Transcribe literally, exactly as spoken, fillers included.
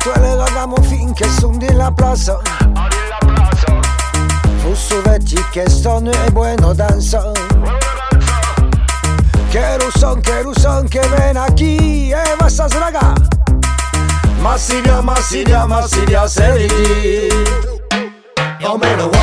quelle che andiamo finché sono della plaza. Fusso vecchi che stanno e buono danza. Che ruson, che ruson, che viene a chi e basta sraga. Massilia, massilia, massilia, sei. Io me lo